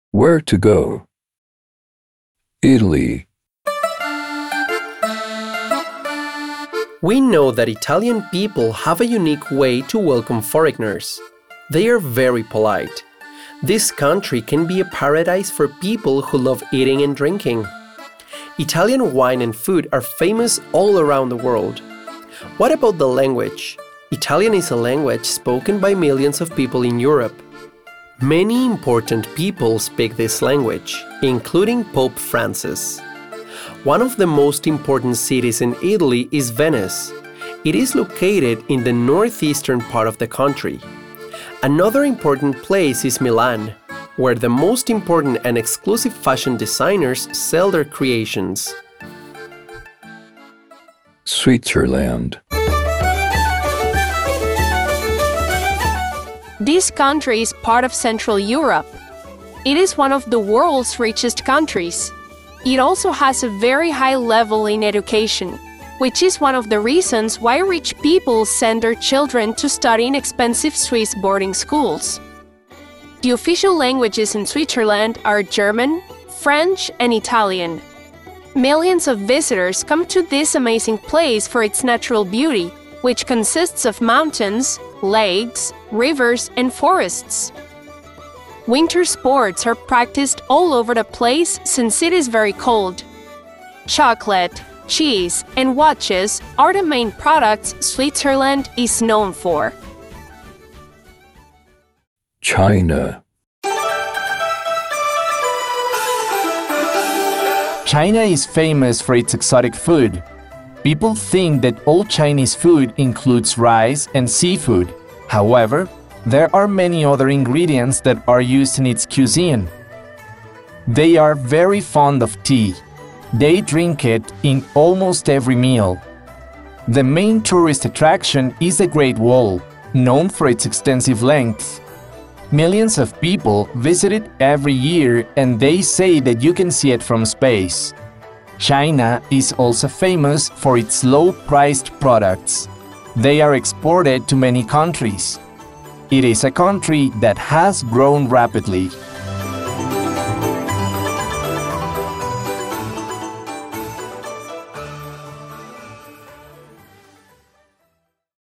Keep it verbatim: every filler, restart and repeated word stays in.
Where to go? Italy. We know that Italian people have a unique way to welcome foreigners. They are very polite. This country can be a paradise for people who love eating and drinking. Italian wine and food are famous all around the world. What about the language? Italian is a language spoken by millions of people in Europe. Many important people speak this language, including Pope Francis. One of the most important cities in Italy is Venice. It is located in the northeastern part of the country. Another important place is Milan, where the most important and exclusive fashion designers sell their creations. Switzerland. This country is part of Central Europe. It is one of the world's richest countries. It also has a very high level in education, which is one of the reasons why rich people send their children to study in expensive Swiss boarding schools. The official languages in Switzerland are German, French, and Italian. Millions of visitors come to this amazing place for its natural beauty, which consists of mountains, lakes, rivers, and forests. Winter sports are practiced all over the place since it is very cold. Chocolate, cheese, and watches are the main products Switzerland is known for. China. China is famous for its exotic food. People think that all Chinese food includes rice and seafood. However, there are many other ingredients that are used in its cuisine. They are very fond of tea. They drink it in almost every meal. The main tourist attraction is the Great Wall, known for its extensive length. Millions of people visit it every year, and they say that you can see it from space. China is also famous for its low-priced products. They are exported to many countries. It is a country that has grown rapidly.